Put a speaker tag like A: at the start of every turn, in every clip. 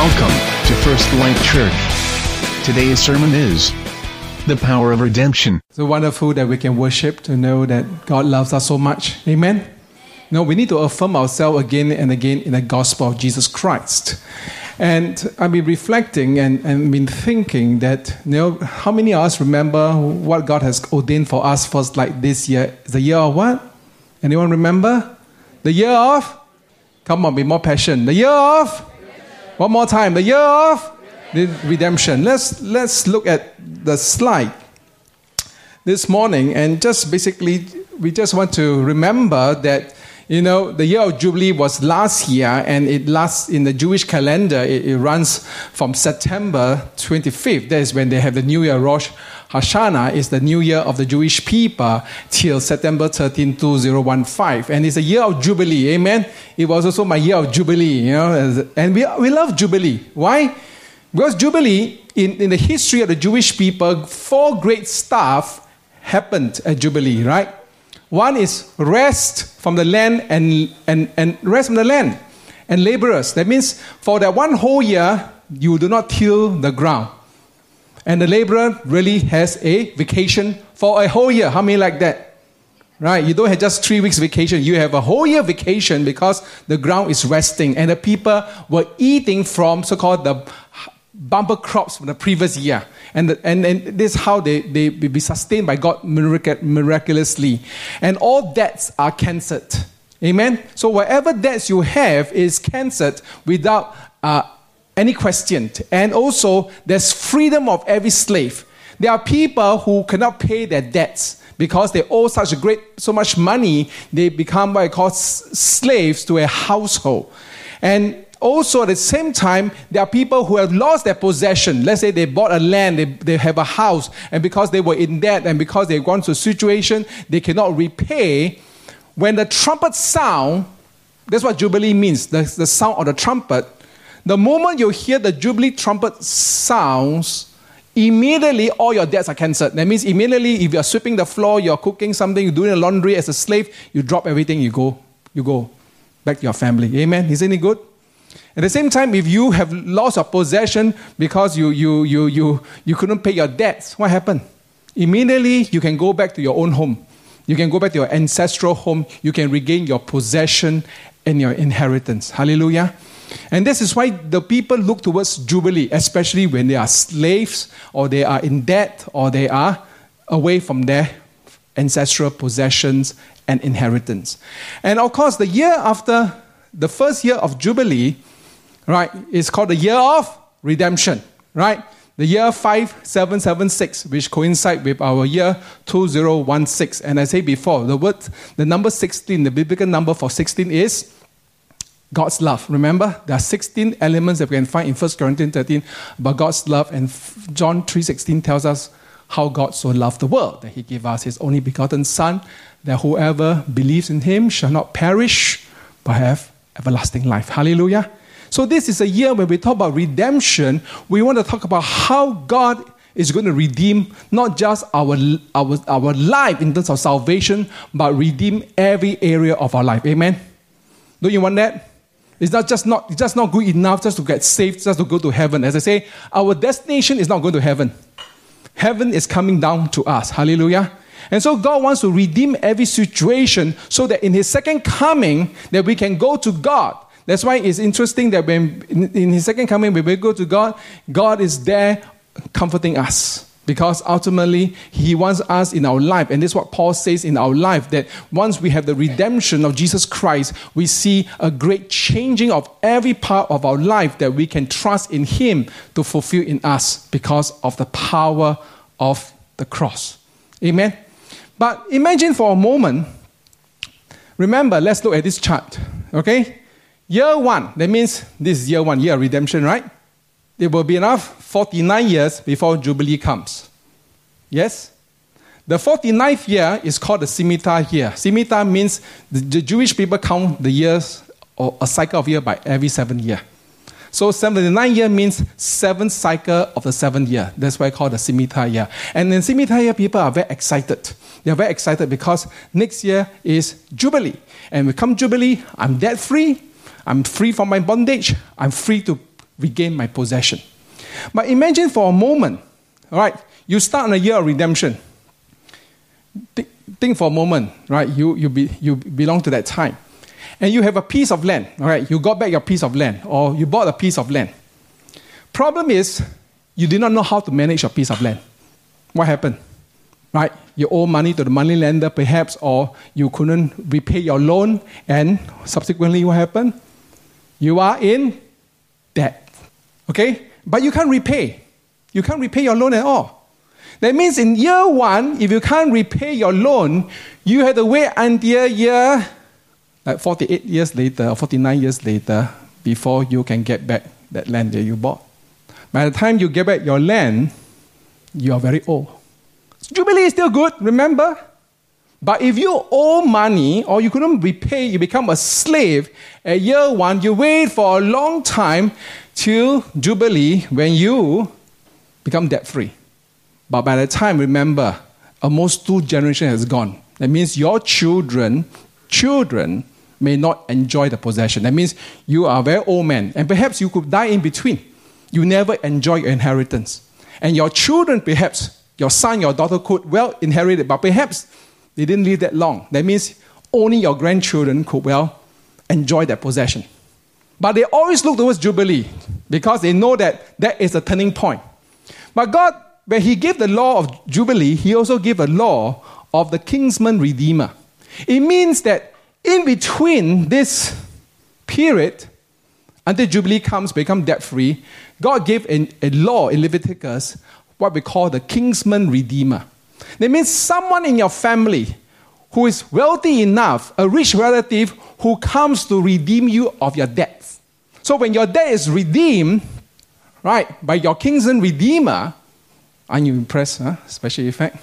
A: Welcome to First Light Church. Today's sermon is The Power of Redemption.
B: It's wonderful that we can worship to know that God loves us so much. Amen? No, we need to affirm ourselves again and again in the gospel of Jesus Christ. And I've been reflecting and been thinking that, how many of us remember what God has ordained for us first like this year? The year of what? Anyone remember? The year of? Come on, be more passion. The year of? One more time. The year of? Redemption. Let's look at the slide this morning and just basically we just want to remember that the year of Jubilee was last year, and it lasts in the Jewish calendar. It runs from September 25th. That is when they have the New Year. Rosh Hashanah is the New Year of the Jewish people till September 13, 2015. And it's a year of Jubilee. Amen? It was also my year of Jubilee. And we love Jubilee. Why? Because Jubilee, in the history of the Jewish people, 4 great stuff happened at Jubilee, right? One is rest from the land and rest from the land and laborers. That means for that one whole year, you do not till the ground. And the laborer really has a vacation for a whole year. How many like that? Right? You don't have just 3 weeks vacation. You have a whole year vacation because the ground is resting. And the people were eating from so-called the bumper crops from the previous year. And this is how they be sustained by God miraculously. And all debts are cancelled. Amen? So whatever debts you have is cancelled without any question. And also, there's freedom of every slave. There are people who cannot pay their debts because they owe so much money, they become what I call slaves to a household. And also, at the same time, there are people who have lost their possession. Let's say they bought a land, they have a house, and because they were in debt and because they've gone to a situation they cannot repay, when the trumpet sound, that's what Jubilee means, the sound of the trumpet. The moment you hear the Jubilee trumpet sounds, immediately all your debts are cancelled. That means immediately if you're sweeping the floor, you're cooking something, you're doing the laundry as a slave, you drop everything, you go back to your family. Amen? Isn't it good? At the same time, if you have lost your possession because you couldn't pay your debts, what happened? Immediately, you can go back to your own home. You can go back to your ancestral home. You can regain your possession and your inheritance. Hallelujah. And this is why the people look towards Jubilee, especially when they are slaves or they are in debt or they are away from their ancestral possessions and inheritance. And of course, the year after the first year of Jubilee, right, is called the year of redemption, right? The year 5776, which coincides with our year 2016. And I say before, the number 16, the biblical number for 16 is God's love. Remember, there are 16 elements that we can find in 1 Corinthians 13 about God's love. And John 3:16 tells us how God so loved the world, that He gave us His only begotten Son, that whoever believes in Him shall not perish, but have everlasting life. Hallelujah. So this is a year when we talk about redemption, we want to talk about how God is going to redeem not just our life in terms of salvation, but redeem every area of our life. Amen? Don't you want that? It's just not good enough just to get saved, just to go to heaven. As I say, our destination is not going to heaven. Heaven is coming down to us. Hallelujah. And so God wants to redeem every situation so that in His second coming, that we can go to God. That's why it's interesting that when in His second coming, when we go to God, God is there comforting us. Because ultimately, He wants us in our life. And this is what Paul says in our life, that once we have the redemption of Jesus Christ, we see a great changing of every part of our life that we can trust in Him to fulfill in us because of the power of the cross. Amen? But imagine for a moment, remember, let's look at this chart, okay? Year 1, that means this is year 1, year of redemption, right? It will be enough 49 years before Jubilee comes. Yes? The 49th year is called the Shemitah year. Shemitah means the Jewish people count the years or a cycle of year by every 7th year. So 79 year means 7th cycle of the 7th year. That's why I call the Shemitah year. And in Shemitah year, people are very excited. They're very excited because next year is Jubilee. And when come Jubilee, I'm debt free. I'm free from my bondage. I'm free to regain my possession. But imagine for a moment, all right, you start on a year of redemption. Think for a moment, right? You belong to that time. And you have a piece of land, all right? You got back your piece of land, or you bought a piece of land. Problem is, you did not know how to manage your piece of land. What happened? Right? You owe money to the money lender perhaps, or you couldn't repay your loan, and subsequently what happened? You are in debt. Okay? But you can't repay. You can't repay your loan at all. That means in year one, if you can't repay your loan, you have to wait until year, like 48 years later, or 49 years later, before you can get back that land that you bought. By the time you get back your land, you are very old. Jubilee is still good, remember? But if you owe money or you couldn't repay, you become a slave at year one, you wait for a long time till Jubilee when you become debt-free. But by the time, remember, almost 2 generations has gone. That means your children may not enjoy the possession. That means you are a very old man, and perhaps you could die in between. You never enjoy your inheritance. And your children, perhaps, your son, your daughter could well inherit it, but perhaps they didn't live that long. That means only your grandchildren could well enjoy that possession. But they always look towards Jubilee because they know that that is a turning point. But God, when He gave the law of Jubilee, He also gave a law of the kinsman redeemer. It means that in between this period, until Jubilee comes, become debt-free, God gave a law in Leviticus, what we call the kinsman redeemer. That means someone in your family who is wealthy enough, a rich relative who comes to redeem you of your debts. So when your debt is redeemed, right, by your kinsman redeemer, aren't you impressed, huh? Special effect.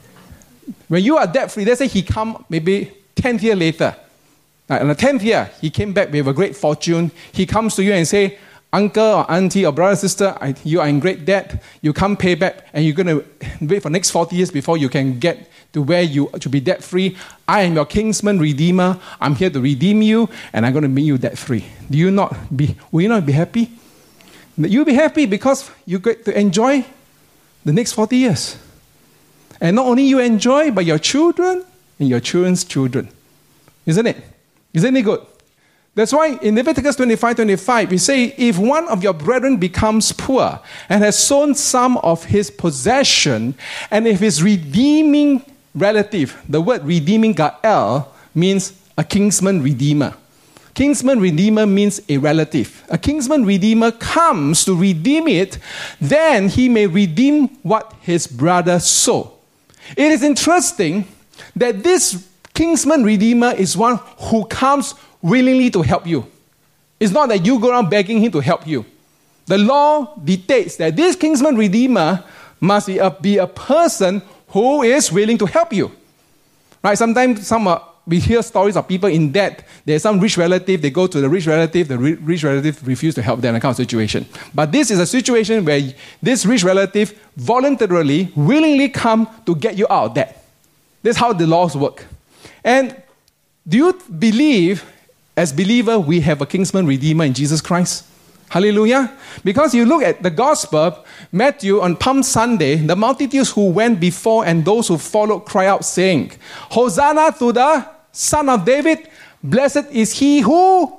B: When you are debt-free, let's say he come maybe 10th year later. On the 10th year, he came back with a great fortune. He comes to you and say, uncle or auntie or brother or sister, you are in great debt. You can't pay back, and you're going to wait for the next 40 years before you can get to where you should be debt-free. I am your kinsman redeemer. I'm here to redeem you, and I'm going to make you debt-free. Will you not be happy? You'll be happy because you get to enjoy the next 40 years. And not only you enjoy, but your children and your children's children. Isn't it? Isn't it good? That's why in Leviticus 25:25, we say, if one of your brethren becomes poor and has sown some of his possession, and if his redeeming relative, the word redeeming Ga'el means a kinsman redeemer. Kinsman redeemer means a relative. A kinsman redeemer comes to redeem it, then he may redeem what his brother sowed. It is interesting that this kinsman redeemer is one who comes willingly to help you. It's not that you go around begging him to help you. The law dictates that this kinsman redeemer must be a person who is willing to help you. Right? Sometimes we hear stories of people in debt. There's some rich relative, they go to the rich relative refuses to help them in that kind of situation. But this is a situation where this rich relative voluntarily, willingly come to get you out of debt. That's how the laws work. And do you believe, as believer, we have a kinsman redeemer in Jesus Christ? Hallelujah. Because you look at the gospel, Matthew, on Palm Sunday, the multitudes who went before and those who followed cry out saying, Hosanna to the Son of David, blessed is he who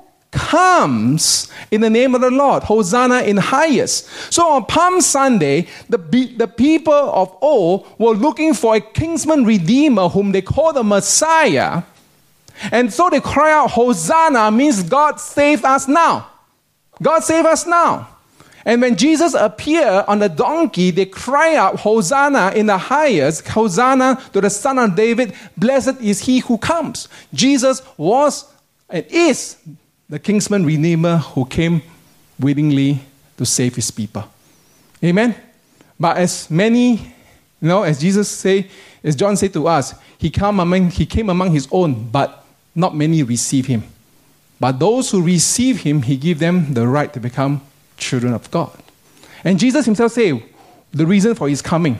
B: comes in the name of the Lord. Hosanna in highest. So on Palm Sunday, the people of old were looking for a kinsman redeemer whom they call the Messiah. And so they cry out, Hosanna means God save us now. God save us now. And when Jesus appeared on the donkey, they cry out, Hosanna in the highest, Hosanna to the Son of David, blessed is he who comes. Jesus was and is the kinsman redeemer who came willingly to save his people. Amen? But as many, as Jesus say, as John said to us, he came among his own, but not many receive him. But those who receive him, he gave them the right to become children of God. And Jesus himself said, the reason for his coming.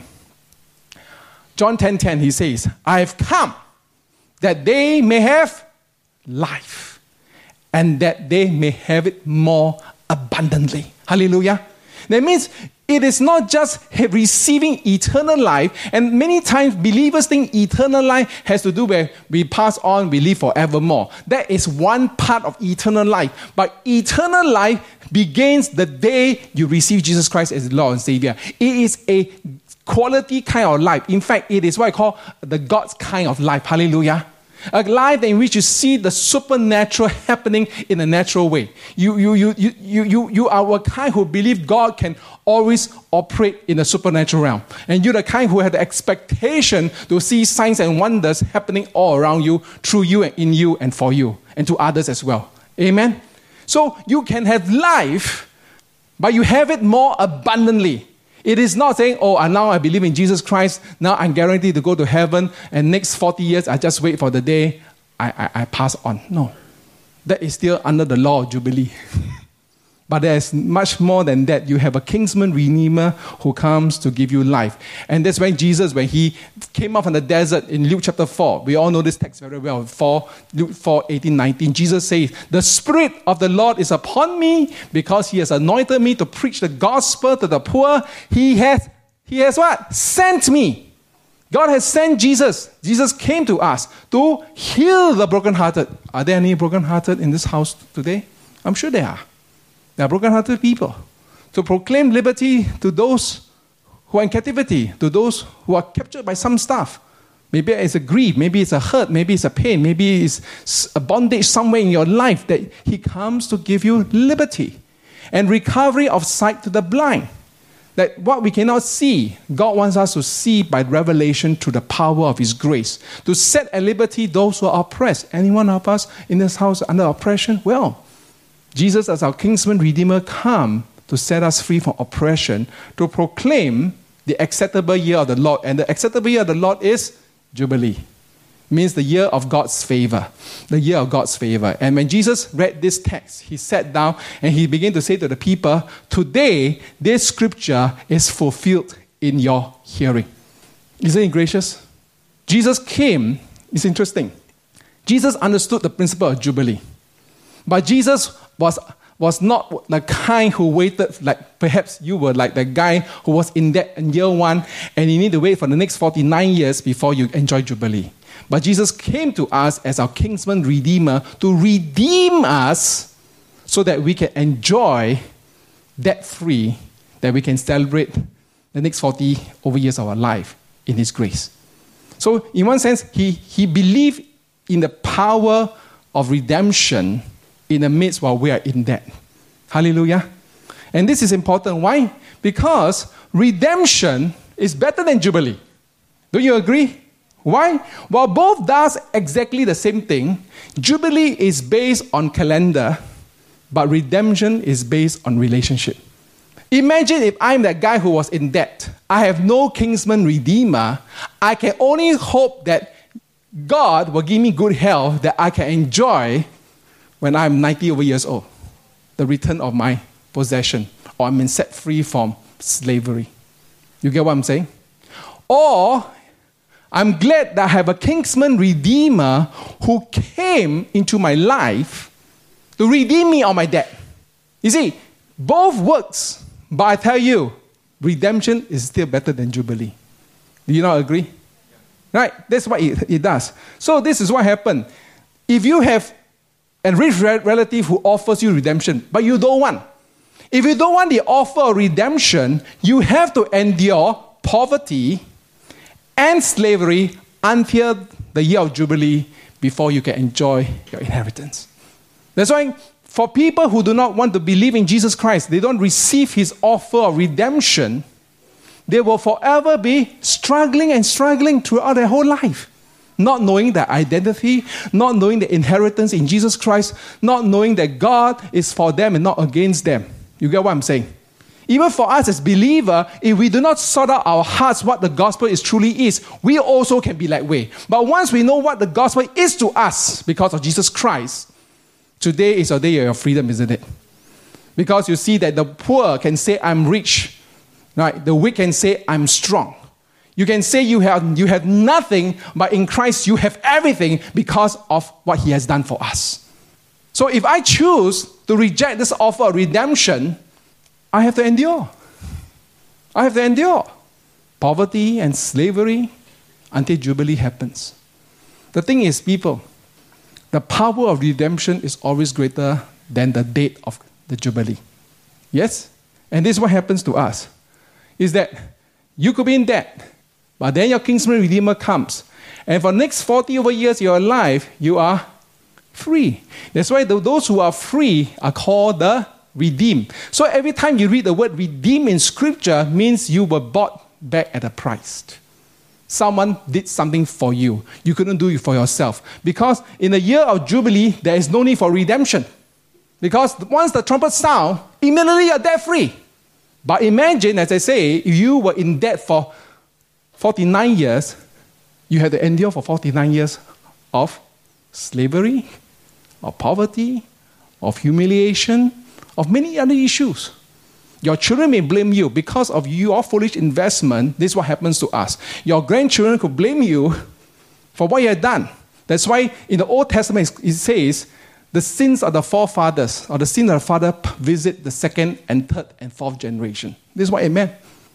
B: John 10:10, he says, I have come that they may have life, and that they may have it more abundantly. Hallelujah. That means it is not just receiving eternal life, and many times believers think eternal life has to do where we pass on, we live forevermore. That is one part of eternal life. But eternal life begins the day you receive Jesus Christ as Lord and Savior. It is a quality kind of life. In fact, it is what I call the God's kind of life. Hallelujah. A life in which you see the supernatural happening in a natural way. You are a kind who believe God can always operate in the supernatural realm. And you're the kind who have the expectation to see signs and wonders happening all around you, through you and in you and for you, and to others as well. Amen? So you can have life, but you have it more abundantly. It is not saying, now I believe in Jesus Christ, now I'm guaranteed to go to heaven, and next 40 years I just wait for the day I pass on. No. That is still under the law of Jubilee. But there's much more than that. You have a kinsman redeemer who comes to give you life. And that's when Jesus, when he came up from the desert in Luke chapter 4, we all know this text very well, Luke 4, 18, 19. Jesus says, "The Spirit of the Lord is upon me because he has anointed me to preach the gospel to the poor. He has what? Sent me." God has sent Jesus. Jesus came to us to heal the brokenhearted. Are there any brokenhearted in this house today? I'm sure there are. There are broken-hearted people. To proclaim liberty to those who are in captivity, to those who are captured by some stuff. Maybe it's a grief, maybe it's a hurt, maybe it's a pain, maybe it's a bondage somewhere in your life, that he comes to give you liberty and recovery of sight to the blind. That what we cannot see, God wants us to see by revelation through the power of his grace. To set at liberty those who are oppressed. Any one of us in this house under oppression? Well, Jesus, as our kinsman redeemer, come to set us free from oppression, to proclaim the acceptable year of the Lord. And the acceptable year of the Lord is Jubilee. It means the year of God's favor. The year of God's favor. And when Jesus read this text, he sat down and he began to say to the people, "Today, this scripture is fulfilled in your hearing." Isn't it gracious? Jesus came. It's interesting. Jesus understood the principle of Jubilee. But Jesus was not the kind who waited, like perhaps you were like the guy who was in debt in year 1 and you need to wait for the next 49 years before you enjoy Jubilee. But Jesus came to us as our kinsman redeemer to redeem us so that we can enjoy debt-free, that we can celebrate the next 40 over years of our life in his grace. So in one sense, he believed in the power of redemption in the midst while we are in debt. Hallelujah. And this is important. Why? Because redemption is better than Jubilee. Don't you agree? Why? While both does exactly the same thing, Jubilee is based on calendar, but redemption is based on relationship. Imagine if I'm that guy who was in debt. I have no kinsman redeemer. I can only hope that God will give me good health that I can enjoy when I'm 90 over years old, the return of my possession, or I'm set free from slavery. You get what I'm saying? Or I'm glad that I have a kinsman redeemer who came into my life to redeem me of my debt. You see, both works, but I tell you, redemption is still better than Jubilee. Do you not agree? Right? That's what it does. So this is what happened. If you have a rich relative who offers you redemption, but you don't want. If you don't want the offer of redemption, you have to endure poverty and slavery until the year of Jubilee before you can enjoy your inheritance. That's why for people who do not want to believe in Jesus Christ, they don't receive his offer of redemption, they will forever be struggling throughout their whole life. Not knowing their identity, not knowing the inheritance in Jesus Christ, not knowing that God is for them and not against them. You get what I'm saying? Even for us as believers, if we do not sort out our hearts what the gospel truly is, we also can be that way. But once we know what the gospel is to us because of Jesus Christ, today is your day of your freedom, isn't it? Because you see that the poor can say, "I'm rich." Right? The weak can say, "I'm strong." You can say you have nothing, but in Christ you have everything because of what he has done for us. So if I choose to reject this offer of redemption, I have to endure. I have to endure poverty and slavery until Jubilee happens. The thing is, people, the power of redemption is always greater than the date of the Jubilee. Yes? And this is what happens to us, is that you could be in debt, but then your kinsman redeemer comes. And for the next 40 over years of your life, you are free. That's why those who are free are called the redeemed. So every time you read the word redeem in Scripture, means you were bought back at a price. Someone did something for you. You couldn't do it for yourself. Because in the year of Jubilee, there is no need for redemption. Because once the trumpet sound, immediately you're debt free. But imagine, as I say, if you were in debt for 49 years, you had to endure for 49 years of slavery, of poverty, of humiliation, of many other issues. Your children may blame you because of your foolish investment. This is what happens to us. Your grandchildren could blame you for what you have done. That's why in the Old Testament it says, the sins of the forefathers, or the sin of the father, visit the second and third and fourth generation. This is what it meant.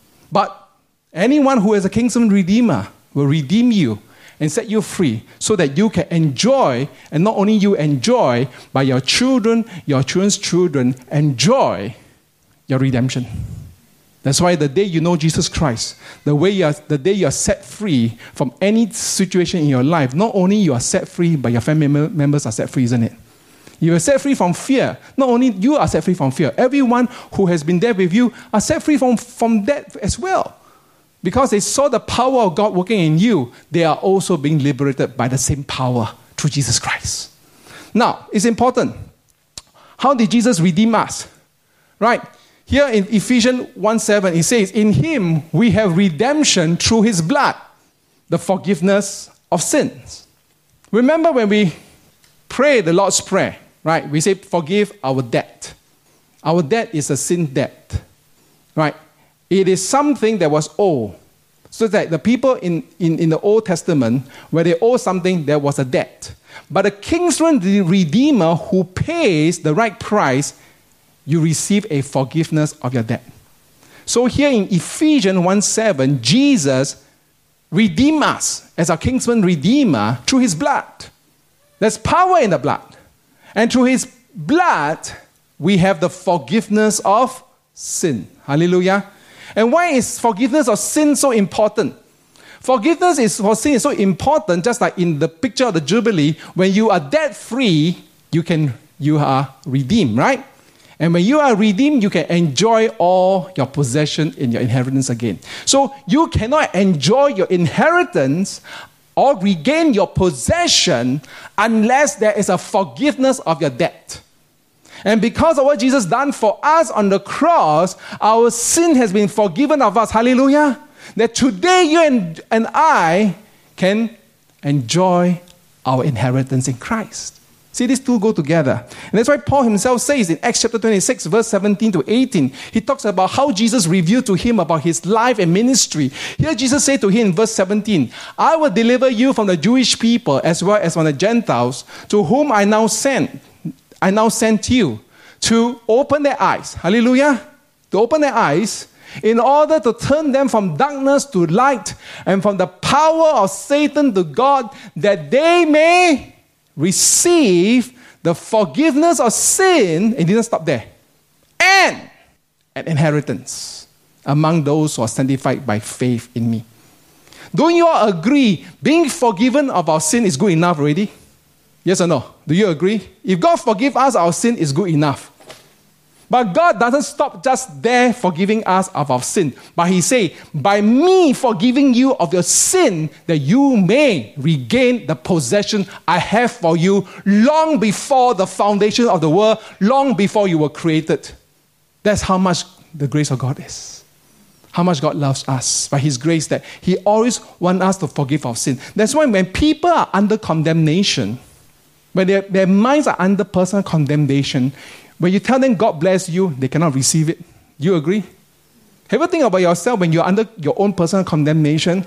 B: But anyone who is a kinsman redeemer will redeem you and set you free so that you can enjoy, and not only you enjoy, but your children, your children's children enjoy your redemption. That's why the day you know Jesus Christ, the day you are set free from any situation in your life, not only you are set free, but your family members are set free, isn't it? You are set free from fear. Not only you are set free from fear, everyone who has been there with you are set free from that as well. Because they saw the power of God working in you, they are also being liberated by the same power through Jesus Christ. Now, it's important. How did Jesus redeem us? Right? Here in Ephesians 1:7, it says, in him we have redemption through his blood, the forgiveness of sins. Remember when we pray the Lord's Prayer, right? We say, forgive our debt. Our debt is a sin debt, right? It is something that was owed. So that the people in the Old Testament, where they owe something, there was a debt. But the kinsman, the redeemer who pays the right price, you receive a forgiveness of your debt. So here in Ephesians 1:7, Jesus redeemed us as our kinsman redeemer through his blood. There's power in the blood. And through his blood, we have the forgiveness of sin. Hallelujah. And why is forgiveness of sin so important? Forgiveness for sin is so important, just like in the picture of the Jubilee, when you are debt-free, you are redeemed, right? And when you are redeemed, you can enjoy all your possession in your inheritance again. So you cannot enjoy your inheritance or regain your possession unless there is a forgiveness of your debt. And because of what Jesus done for us on the cross, our sin has been forgiven of us. Hallelujah. That today you and I can enjoy our inheritance in Christ. See, these two go together. And that's why Paul himself says in Acts chapter 26, verse 17 to 18, he talks about how Jesus revealed to him about his life and ministry. Here Jesus said to him in verse 17, I will deliver you from the Jewish people as well as from the Gentiles, to whom I now sent you to open their eyes. Hallelujah. To open their eyes in order to turn them from darkness to light and from the power of Satan to God, that they may receive the forgiveness of sin, and didn't stop there, and an inheritance among those who are sanctified by faith in me. Don't you all agree being forgiven of our sin is good enough already? Yes or no? Do you agree? If God forgives us our sin, is good enough. But God doesn't stop just there forgiving us of our sin. But he says, by me forgiving you of your sin, that you may regain the possession I have for you long before the foundation of the world, long before you were created. That's how much the grace of God is. How much God loves us by his grace, that he always wants us to forgive our sin. That's why when people are under condemnation, when their minds are under personal condemnation, when you tell them God bless you, they cannot receive it. You agree? Have you think about yourself when you're under your own personal condemnation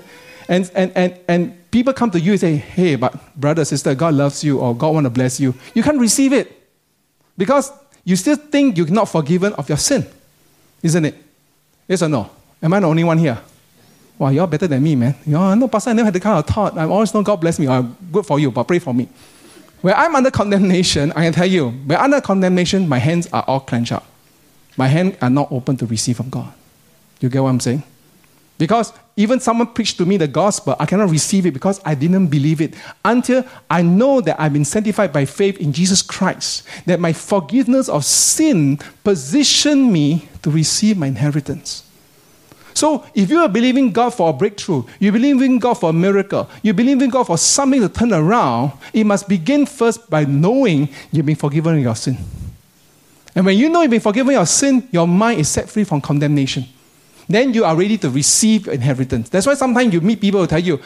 B: and people come to you and say, hey, but brother, sister, God loves you or God want to bless you. You can't receive it. Because you still think you're not forgiven of your sin. Isn't it? Yes or no? Am I the only one here? Wow, you're better than me, man. No, Pastor, I never had the kind of thought. I always know God bless me. Good for you, but pray for me. When I'm under condemnation, I can tell you, when under condemnation, my hands are all clenched up. My hands are not open to receive from God. You get what I'm saying? Because even someone preached to me the gospel, I cannot receive it because I didn't believe it until I know that I've been sanctified by faith in Jesus Christ, that my forgiveness of sin positioned me to receive my inheritance. So if you are believing God for a breakthrough, you believe in God for a miracle, you believe in God for something to turn around, it must begin first by knowing you've been forgiven of your sin. And when you know you've been forgiven of your sin, your mind is set free from condemnation. Then you are ready to receive inheritance. That's why sometimes you meet people who tell you,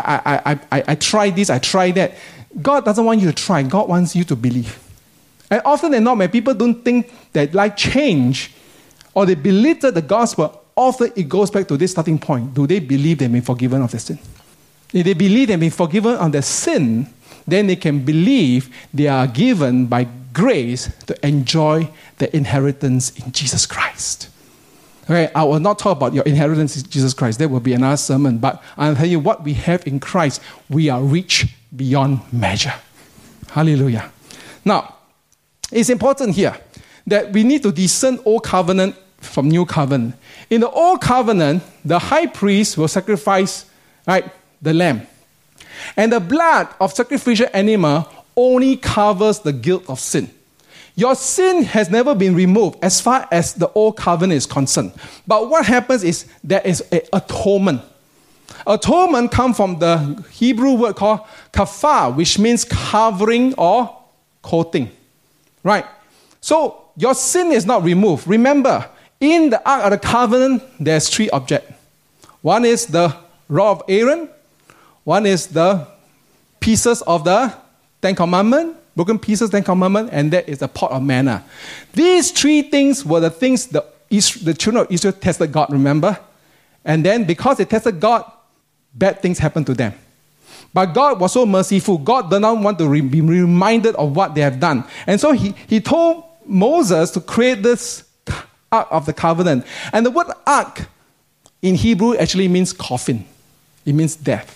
B: I tried this, I tried that. God doesn't want you to try. God wants you to believe. And often than not, when people don't think that life change or they belittle the gospel, often it goes back to this starting point. Do they believe they've been forgiven of their sin? If they believe they've been forgiven of their sin, then they can believe they are given by grace to enjoy the inheritance in Jesus Christ. Okay, I will not talk about your inheritance in Jesus Christ. That will be another sermon. But I'll tell you what we have in Christ. We are rich beyond measure. Hallelujah. Now, it's important here that we need to discern Old Covenant from New Covenant. In the Old Covenant, the high priest will sacrifice, the lamb. And the blood of sacrificial animal only covers the guilt of sin. Your sin has never been removed as far as the Old Covenant is concerned. But what happens is there is an atonement. Atonement comes from the Hebrew word called kafar, which means covering or coating. Right? So your sin is not removed. Remember, in the Ark of the Covenant, there's 3 objects. One is the rod of Aaron. One is the pieces of the Ten Commandments, broken pieces, Ten Commandments, and that is the pot of manna. These 3 things were the things the children of Israel tested God, remember? And then because they tested God, bad things happened to them. But God was so merciful. God did not want to be reminded of what they have done. And so he told Moses to create this Ark of the Covenant. And the word ark in Hebrew actually means coffin. It means death.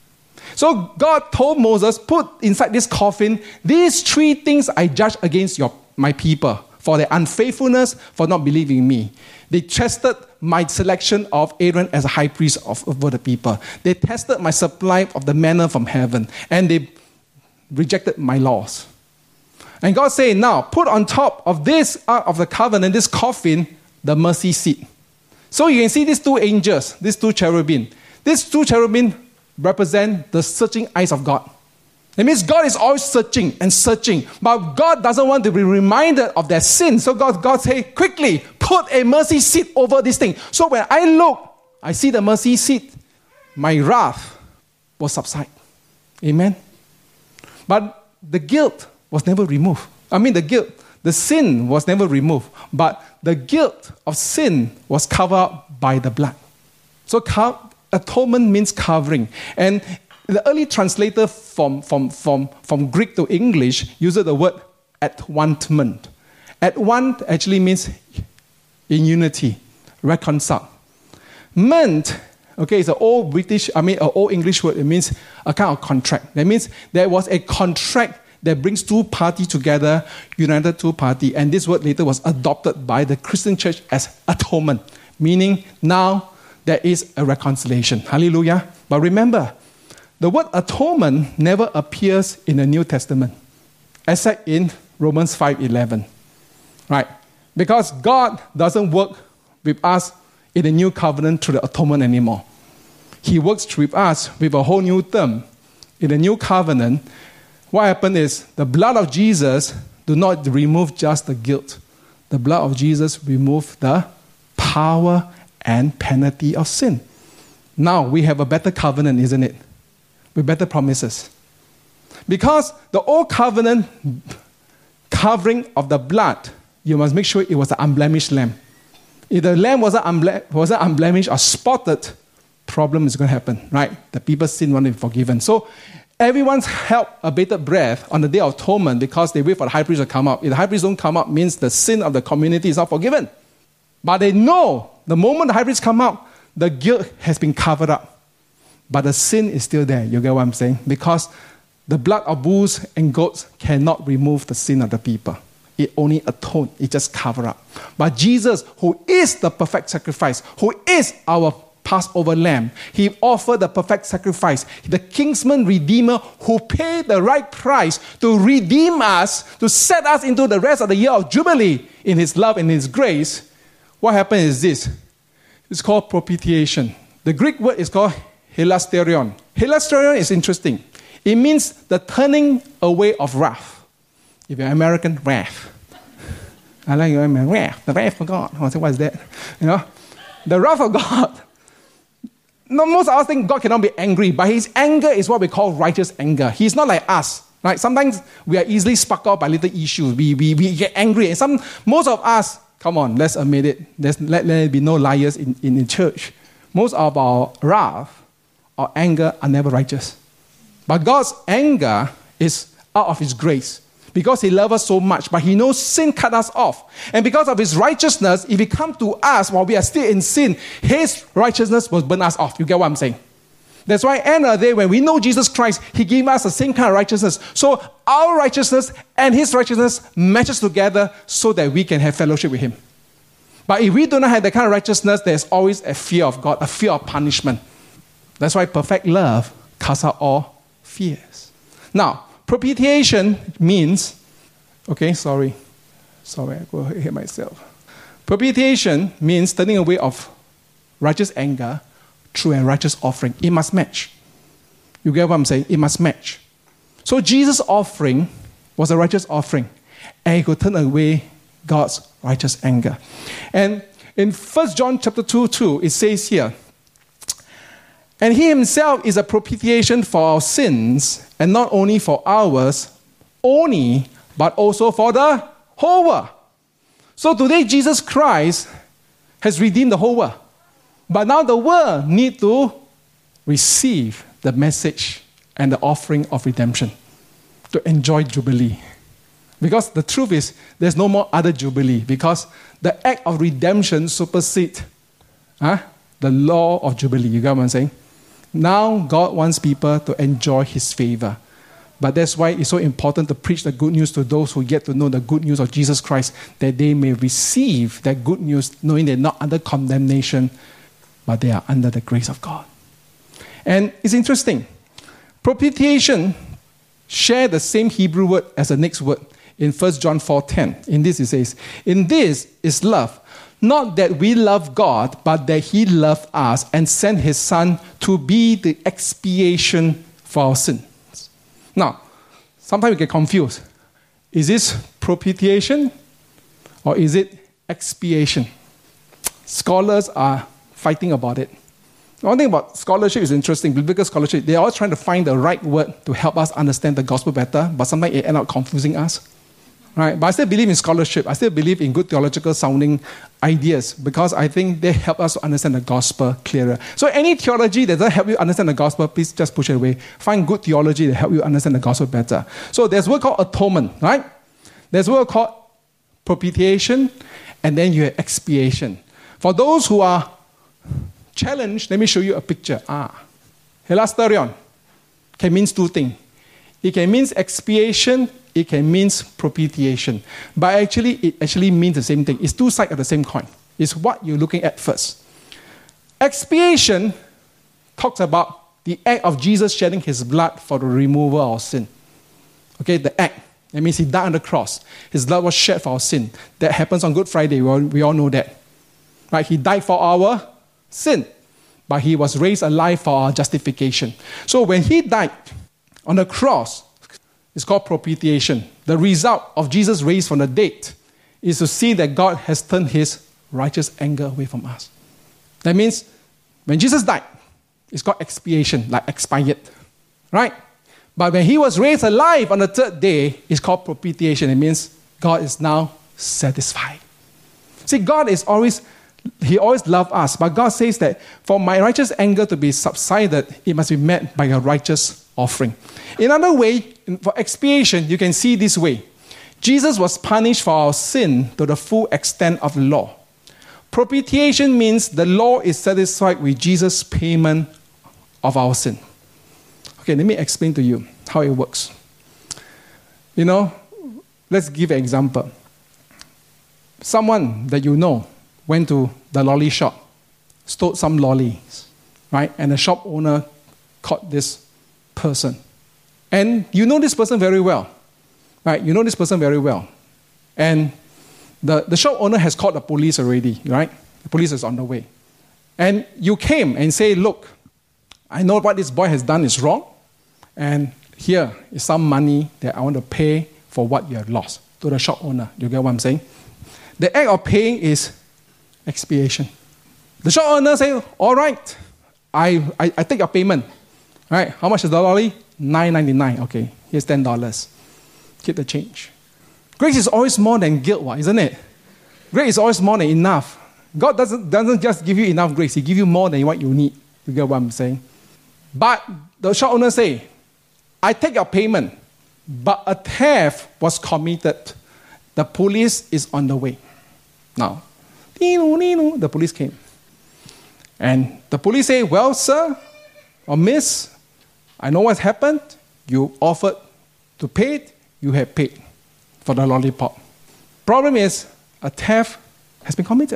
B: So God told Moses, put inside this coffin, these 3 things I judge against my people for their unfaithfulness, for not believing in me. They tested my selection of Aaron as a high priest over the people. They tested my supply of the manna from heaven. And they rejected my laws. And God said, now, put on top of this Ark of the Covenant, this coffin, the mercy seat. So you can see these 2 angels, these 2 cherubim. These 2 cherubim represent the searching eyes of God. It means God is always searching and searching. But God doesn't want to be reminded of their sin. So God said, quickly, put a mercy seat over this thing. So when I look, I see the mercy seat, my wrath will subside. Amen? But the guilt was never removed. The sin was never removed. But the guilt of sin was covered up by the blood. So atonement means covering. And the early translator from Greek to English uses the word at-one-ment. At-one actually means in unity, reconcile. Ment, it's an old old English word. It means a kind of contract. That means there was a contract that brings 2 parties together, united 2 parties. And this word later was adopted by the Christian church as atonement, meaning now there is a reconciliation. Hallelujah. But remember, the word atonement never appears in the New Testament, except in Romans 5:11. Right? Because God doesn't work with us in the New Covenant through the atonement anymore. He works with us with a whole new term. In the New Covenant, what happened is the blood of Jesus do not remove just the guilt. The blood of Jesus removes the power and penalty of sin. Now we have a better covenant, isn't it? With better promises. Because the Old Covenant covering of the blood, you must make sure it was an unblemished lamb. If the lamb wasn't unblemished or spotted, problem is going to happen, right? The people's sin won't be forgiven. So everyone's held a bated breath on the Day of Atonement because they wait for the high priest to come up. If the high priest don't come up, means the sin of the community is not forgiven. But they know the moment the high priest come up, the guilt has been covered up. But the sin is still there. You get what I'm saying? Because the blood of bulls and goats cannot remove the sin of the people. It only atones. It just covers up. But Jesus, who is the perfect sacrifice, who is our Passover lamb, he offered the perfect sacrifice. The kinsman redeemer who paid the right price to redeem us, to set us into the rest of the year of Jubilee in his love and his grace. What happened is this. It's called propitiation. The Greek word is called hilasterion. Hilasterion is interesting. It means the turning away of wrath. If you're American, wrath. I like your American, wrath. The wrath of God. I say, what is that? You know, the wrath of God. No, most of us think God cannot be angry, but his anger is what we call righteous anger. He's not like us. Right? Sometimes we are easily sparked out by little issues. We get angry. And most of us, come on, let's admit it. Let there be no liars in church. Most of our wrath or anger are never righteous. But God's anger is out of his grace. Because he loves us so much, but he knows sin cut us off. And because of his righteousness, if he comes to us while we are still in sin, his righteousness will burn us off. You get what I'm saying? That's why, end of the day, when we know Jesus Christ, he gave us the same kind of righteousness. So our righteousness and his righteousness matches together so that we can have fellowship with him. But if we do not have that kind of righteousness, there's always a fear of God, a fear of punishment. That's why perfect love casts out all fears. Now, propitiation means, sorry, I go ahead myself. Propitiation means turning away of righteous anger through a righteous offering. It must match. You get what I'm saying? It must match. So Jesus' offering was a righteous offering, and he could turn away God's righteous anger. And in 1 John chapter 2, it says here, and he himself is a propitiation for our sins, and not only for ours, but also for the whole world. So today, Jesus Christ has redeemed the whole world. But now the world needs to receive the message and the offering of redemption to enjoy Jubilee. Because the truth is, there's no more other Jubilee, because the act of redemption supersedes the law of Jubilee. You get what I'm saying? Now God wants people to enjoy his favor. But that's why it's so important to preach the good news to those who get to know the good news of Jesus Christ, that they may receive that good news, knowing they're not under condemnation, but they are under the grace of God. And it's interesting. Propitiation share the same Hebrew word as the next word in 1 John 4:10. In this it says, in this is love. Not that we love God, but that he loved us and sent his Son to be the expiation for our sins. Now, sometimes we get confused. Is this propitiation or is it expiation? Scholars are fighting about it. One thing about scholarship is interesting, biblical scholarship, they're always trying to find the right word to help us understand the gospel better, but sometimes it ends up confusing us. Right? But I still believe in scholarship. I still believe in good theological sounding ideas, because I think they help us to understand the gospel clearer. So any theology that doesn't help you understand the gospel, please just push it away. Find good theology that help you understand the gospel better. So there's a word called atonement, right? There's a word called propitiation, and then you have expiation. For those who are challenged, let me show you a picture. Hilasterion can mean two things. It can mean expiation, it can mean propitiation. But actually, it actually means the same thing. It's two sides of the same coin. It's what you're looking at first. Expiation talks about the act of Jesus shedding his blood for the removal of our sin. Okay, the act. That means he died on the cross. His blood was shed for our sin. That happens on Good Friday. We all know that. Right? He died for our sin, but he was raised alive for our justification. So when he died on the cross, it's called propitiation. The result of Jesus raised from the dead is to see that God has turned his righteous anger away from us. That means when Jesus died, it's called expiation, like expired. Right? But when he was raised alive on the third day, it's called propitiation. It means God is now satisfied. See, God is always loved us. But God says that for my righteous anger to be subsided, it must be met by a righteous offering. In other way, for expiation, you can see this way. Jesus was punished for our sin to the full extent of the law. Propitiation means the law is satisfied with Jesus' payment of our sin. Okay, let me explain to you how it works. Let's give an example. Someone that you know went to the lolly shop, stole some lollies, right? And the shop owner caught this person. And you know this person very well, right? You know this person very well. And the shop owner has called the police already, right? The police is on the way. And you came and say, look, I know what this boy has done is wrong, and here is some money that I want to pay for what you have lost to the shop owner. You get what I'm saying? The act of paying is expiation. The shop owner say, all right, I take your payment. All right, how much is the lolly? $9.99. Okay, here's $10. Keep the change. Grace is always more than guilt, isn't it? Grace is always more than enough. God doesn't just give you enough grace. He gives you more than what you need. You get what I'm saying? But the shop owner say, I take your payment, but a theft was committed. The police is on the way. Now, the police came. And the police say, well, sir or miss, I know what's happened. You offered to pay it. You have paid for the lollipop. Problem is, a theft has been committed.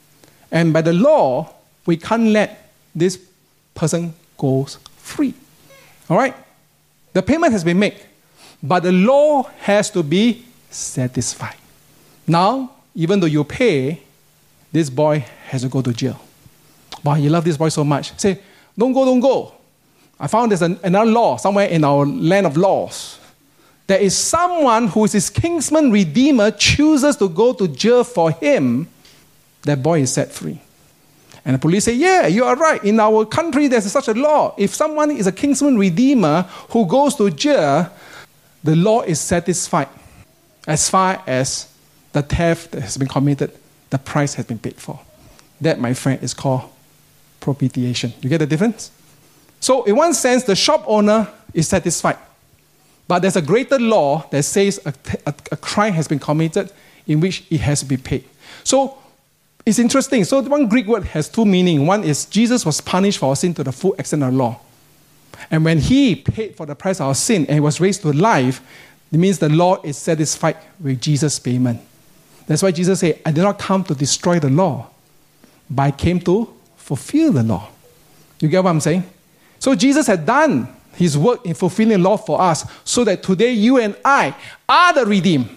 B: And by the law, we can't let this person go free. All right? The payment has been made, but the law has to be satisfied. Now, even though you pay, this boy has to go to jail. Wow, you love this boy so much. Say, don't go. I found there's another law somewhere in our land of laws. There is someone who is his kinsman redeemer chooses to go to jail for him. That boy is set free. And the police say, yeah, you are right. In our country, there's such a law. If someone is a kinsman redeemer who goes to jail, the law is satisfied as far as the theft that has been committed, the price has been paid for. That, my friend, is called propitiation. You get the difference? So in one sense, the shop owner is satisfied. But there's a greater law that says a crime has been committed in which it has to be paid. So it's interesting. So one Greek word has two meanings. One is Jesus was punished for our sin to the full extent of the law. And when he paid for the price of our sin and was raised to life, it means the law is satisfied with Jesus' payment. That's why Jesus said, I did not come to destroy the law, but I came to fulfill the law. You get what I'm saying? So Jesus had done his work in fulfilling the law for us so that today you and I are the redeemed.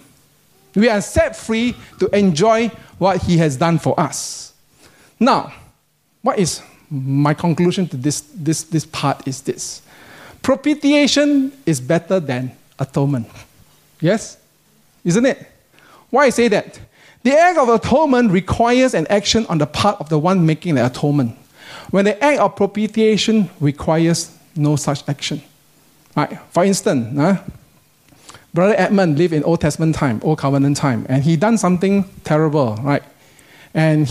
B: We are set free to enjoy what he has done for us. Now, what is my conclusion to this part is this. Propitiation is better than atonement. Yes? Isn't it? Why I say that? The act of atonement requires an action on the part of the one making the atonement, when the act of propitiation requires no such action. Right? For instance, Brother Edmund lived in Old Testament time, Old Covenant time, and he done something terrible, right? And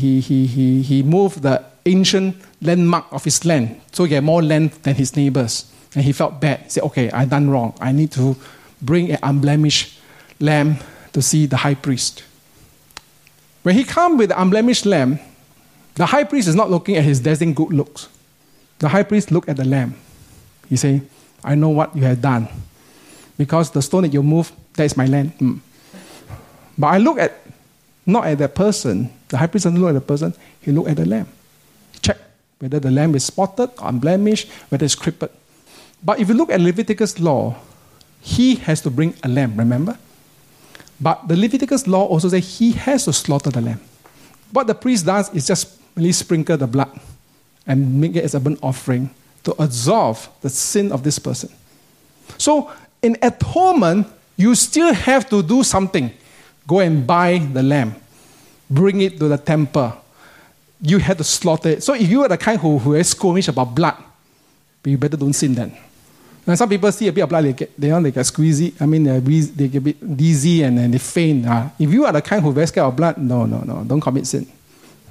B: he moved the ancient landmark of his land, so he had more land than his neighbors. And he felt bad. He said, okay, I done wrong. I need to bring an unblemished lamb to see the high priest. When he come with the unblemished lamb, the high priest is not looking at his dazzling good looks. The high priest looked at the lamb. He said, I know what you have done. Because the stone that you moved, that is my land. But I look at, not at that person. The high priest doesn't look at the person. He looked at the lamb. Check whether the lamb is spotted, unblemished, whether it's crippled. But if you look at Leviticus law, he has to bring a lamb, remember? But the Leviticus law also says he has to slaughter the lamb. What the priest does is just really sprinkle the blood and make it as a burnt offering to absolve the sin of this person. So in atonement, you still have to do something. Go and buy the lamb. Bring it to the temple. You have to slaughter it. So if you are the kind who is squeamish about blood, you better don't sin then. Now some people see a bit of blood, they get squeezy. They get a bit dizzy and they faint. If you are the kind who is very scared of blood, no, don't commit sin.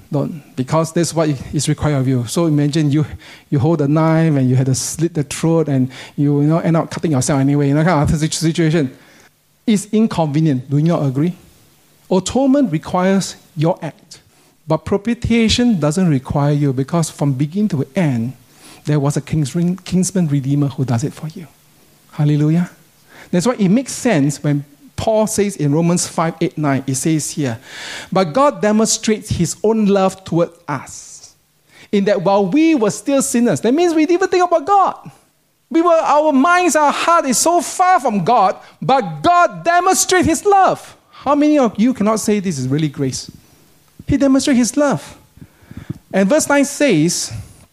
B: Don't. Because that's what is required of you. So imagine you hold a knife and you had to slit the throat and you end up cutting yourself anyway. Kind of situation. It's inconvenient. Do you not agree? Atonement requires your act. But propitiation doesn't require you, because from beginning to end, there was a kinsman redeemer who does it for you. Hallelujah. That's why it makes sense when Paul says in Romans 5:8-9, it says here, but God demonstrates his own love toward us, in that while we were still sinners, that means we didn't even think about God. Our minds, our heart is so far from God, but God demonstrates his love. How many of you cannot say this is really grace? He demonstrates his love. And verse 9 says,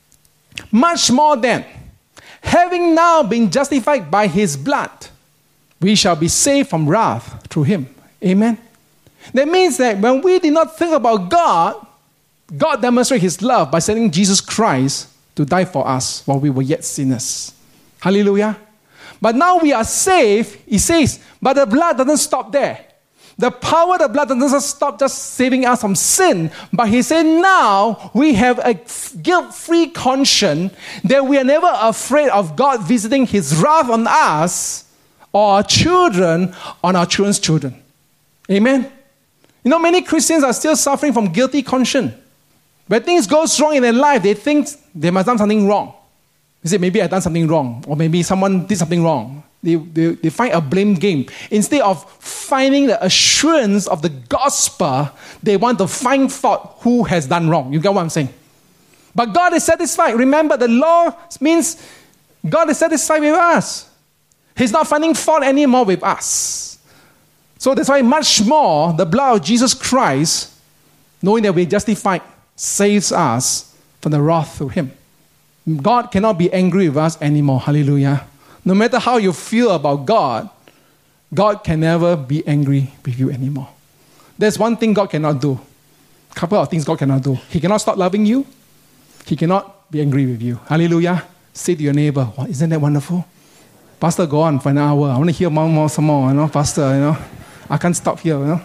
B: much more then, having now been justified by his blood, we shall be saved from wrath through him. Amen? That means that when we did not think about God, God demonstrated his love by sending Jesus Christ to die for us while we were yet sinners. Hallelujah. But now we are saved, he says, but the blood doesn't stop there. The power of the blood doesn't stop just saving us from sin, but he said now we have a guilt-free conscience that we are never afraid of God visiting his wrath on us or our children on our children's children. Amen? Many Christians are still suffering from guilty conscience. When things go wrong in their life, they think they must have done something wrong. They say, maybe I've done something wrong, or maybe someone did something wrong. They find a blame game. Instead of finding the assurance of the gospel, they want to find fault who has done wrong. You get what I'm saying? But God is satisfied. Remember, the law means God is satisfied with us. He's not finding fault anymore with us. So that's why much more the blood of Jesus Christ, knowing that we're justified, saves us from the wrath through him. God cannot be angry with us anymore. Hallelujah. No matter how you feel about God, God can never be angry with you anymore. There's one thing God cannot do. A couple of things God cannot do. He cannot stop loving you. He cannot be angry with you. Hallelujah. Say to your neighbor, well, isn't that wonderful? Pastor, go on for an hour. I want to hear some more, Pastor, I can't stop here,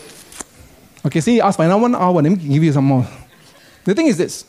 B: Okay, see, ask for another 1 hour, let me give you some more. The thing is this.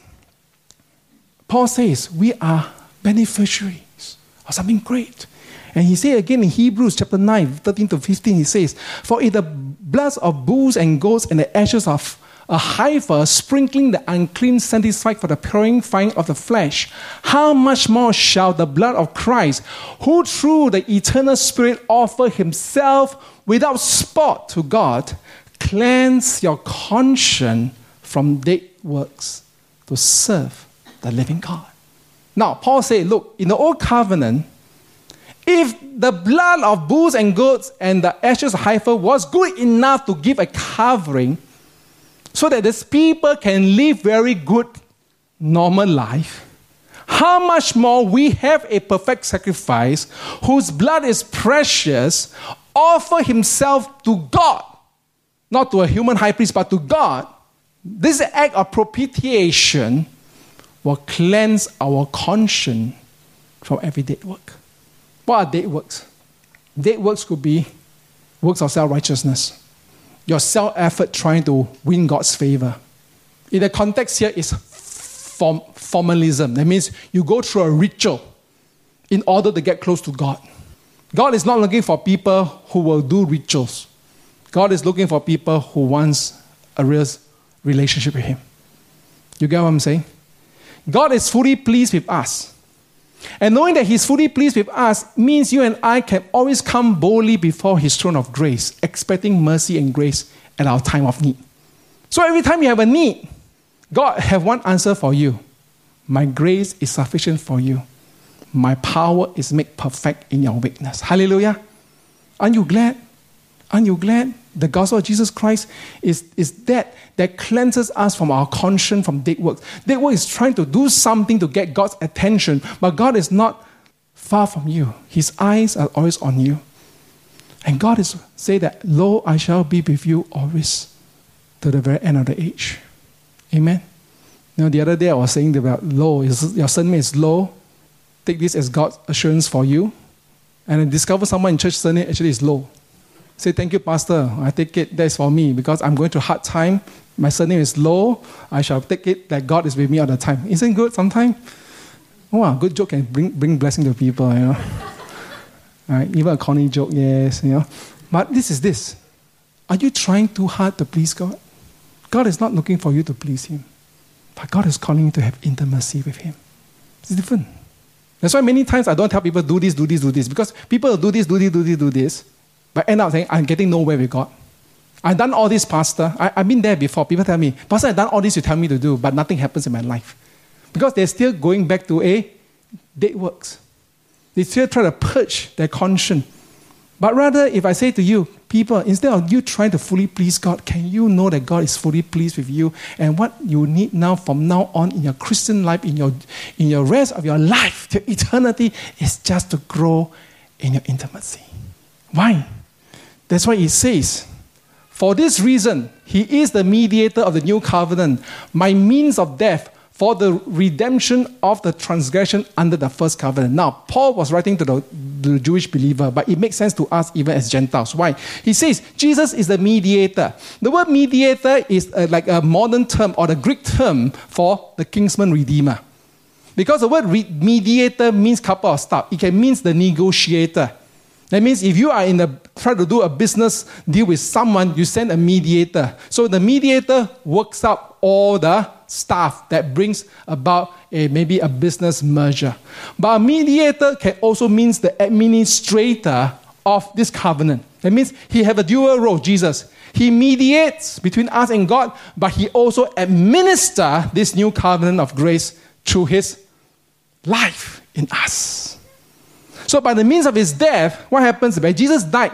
B: Paul says, we are beneficiaries of something great. And he said again in Hebrews chapter 9, 13-15, he says, for if the blood of bulls and goats and the ashes of a heifer sprinkling the unclean sanctified for the purifying of the flesh, how much more shall the blood of Christ, who through the eternal Spirit offered himself without spot to God, cleanse your conscience from dead works to serve the living God. Now, Paul said, look, in the old covenant, if the blood of bulls and goats and the ashes of heifer was good enough to give a covering so that these people can live very good, normal life, how much more we have a perfect sacrifice whose blood is precious, offer himself to God, not to a human high priest, but to God. This act of propitiation will cleanse our conscience from every dead work. What are dead works? Dead works could be works of self-righteousness. Your self-effort trying to win God's favor. In the context here is formalism. That means you go through a ritual in order to get close to God. God is not looking for people who will do rituals. God is looking for people who wants a real relationship with him. You get what I'm saying? God is fully pleased with us. And knowing that he's fully pleased with us means you and I can always come boldly before his throne of grace, expecting mercy and grace at our time of need. So every time you have a need, God have one answer for you. My grace is sufficient for you. My power is made perfect in your weakness. Hallelujah. Aren't you glad? Aren't you glad? The gospel of Jesus Christ is that cleanses us from our conscience, from dead works. Dead work is trying to do something to get God's attention, but God is not far from you. His eyes are always on you. And God is say that, lo, I shall be with you always to the very end of the age. Amen. The other day I was saying about lo, your surname is lo. Take this as God's assurance for you. And I discovered someone in church surname actually is Lo. Say, thank you, Pastor. I take it, that's for me, because I'm going through a hard time. My surname is Low. I shall take it that God is with me all the time. Isn't it good sometimes? Oh, a good joke can bring blessing to people, Right? Even a corny joke, yes, But this. Are you trying too hard to please God? God is not looking for you to please Him. But God is calling you to have intimacy with Him. It's different. That's why many times I don't tell people, do this. Because people do this. But end up saying, I'm getting nowhere with God. I've done all this, Pastor. I've been there before. People tell me, Pastor, I've done all this you tell me to do, but nothing happens in my life. Because they're still going back to dead works. They still try to purge their conscience. But rather, if I say to you, people, instead of you trying to fully please God, can you know that God is fully pleased with you? And what you need now, from now on, in your Christian life, in your rest of your life, to eternity, is just to grow in your intimacy. Why? That's why it says, for this reason, He is the mediator of the new covenant, by means of death, for the redemption of the transgression under the first covenant. Now, Paul was writing to the Jewish believer, but it makes sense to us even as Gentiles. Why? He says, Jesus is the mediator. The word mediator is like a modern term or the Greek term for the kinsman redeemer. Because the word mediator means couple of stuff. It can mean the negotiator. That means if you are try to do a business deal with someone, you send a mediator. So the mediator works out all the stuff that brings about maybe a business merger. But a mediator can also mean the administrator of this covenant. That means he has a dual role, Jesus. He mediates between us and God, but he also administers this new covenant of grace through his life in us. So by the means of his death, what happens? When Jesus died,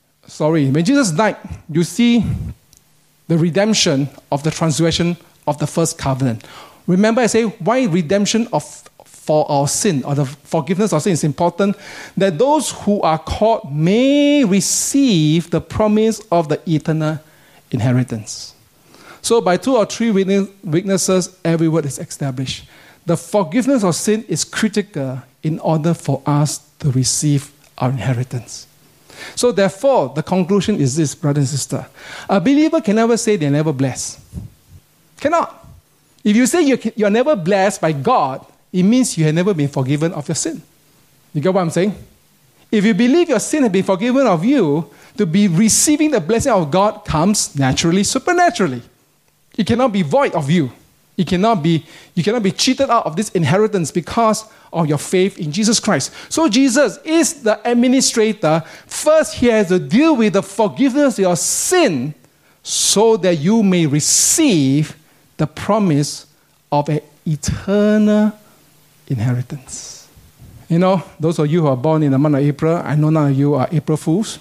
B: you see the redemption of the transgression of the first covenant. Remember I say, why redemption for our sin, or the forgiveness of sin is important? That those who are called may receive the promise of the eternal inheritance. So by 2 or 3 witnesses, every word is established. The forgiveness of sin is critical in order for us to receive our inheritance. So therefore, the conclusion is this, brother and sister. A believer can never say they're never blessed. Cannot. If you say you're never blessed by God, it means you have never been forgiven of your sin. You get what I'm saying? If you believe your sin has been forgiven of you, to be receiving the blessing of God comes naturally, supernaturally. It cannot be void of you. You cannot be cheated out of this inheritance because of your faith in Jesus Christ. So Jesus is the administrator. First, he has to deal with the forgiveness of your sin so that you may receive the promise of an eternal inheritance. You know, those of you who are born in the month of April, I know none of you are April Fools.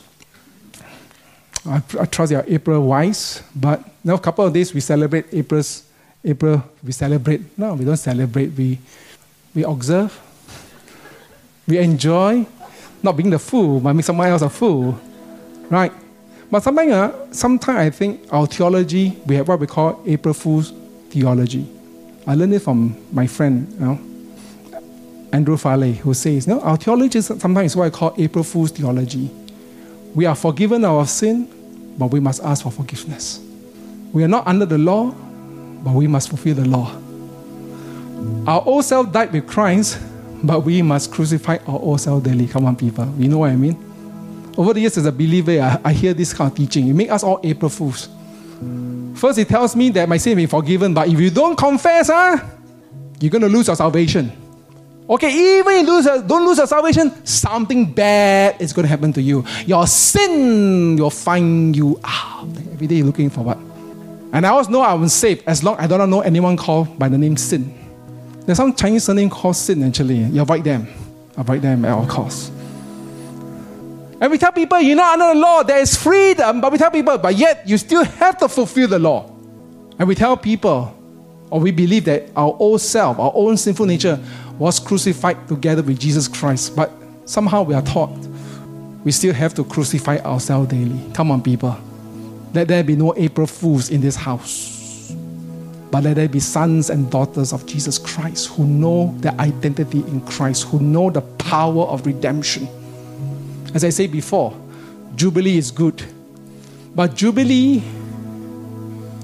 B: I trust you are April wise, but a couple of days we celebrate April, we celebrate. No, we don't celebrate. We observe. We enjoy. Not being the fool, but make someone else a fool. Right? But sometimes I think our theology, we have what we call April Fool's theology. I learned it from my friend, Andrew Farley, who says, our theology sometimes is what I call April Fool's theology. We are forgiven of our sin, but we must ask for forgiveness. We are not under the law, but we must fulfill the law. Our old self died with Christ, but we must crucify our old self daily. Come on, people. You know what I mean? Over the years as a believer, I hear this kind of teaching. It makes us all April Fools. First, it tells me that my sin has been forgiven, but if you don't confess, you're going to lose your salvation. Okay, even if you don't lose your salvation, something bad is going to happen to you. Your sin will find you out. Every day you're looking for what? And I always know I'm saved as long as I don't know anyone called by the name Sin. There's some Chinese surname called Sin, actually. You avoid them. Avoid them at all costs. And we tell people, you're not under the law, there is freedom. But we tell people, but yet you still have to fulfill the law. And we tell people, or we believe that our old self, our own sinful nature, was crucified together with Jesus Christ. But somehow we are taught we still have to crucify ourselves daily. Come on, people. Let there be no April Fools in this house. But let there be sons and daughters of Jesus Christ who know their identity in Christ, who know the power of redemption. As I said before, Jubilee is good. But Jubilee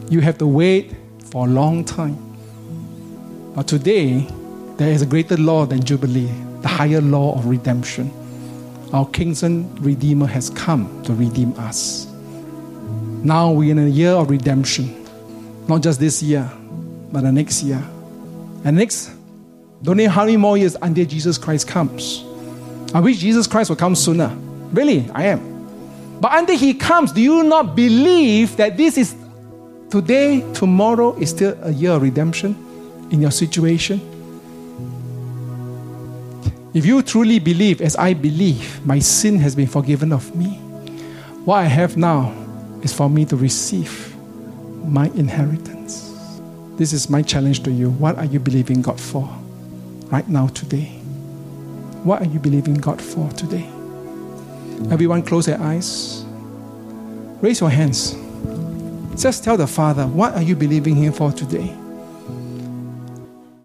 B: You have to wait for a long time. But today, there is a greater law than Jubilee, the higher law of redemption. Our kinsman Redeemer has come to redeem us. Now we're in a year of redemption. Not just this year, but the next year. And next, don't know how many more years until Jesus Christ comes. I wish Jesus Christ will come sooner. Really, I am. But until He comes, do you not believe that this is today, tomorrow is still a year of redemption in your situation? If you truly believe, as I believe, my sin has been forgiven of me, what I have now is for me to receive my inheritance. This is my challenge to you. What are you believing God for right now, today? What are you believing God for today? Everyone close their eyes. Raise your hands. Just tell the Father, what are you believing Him for today?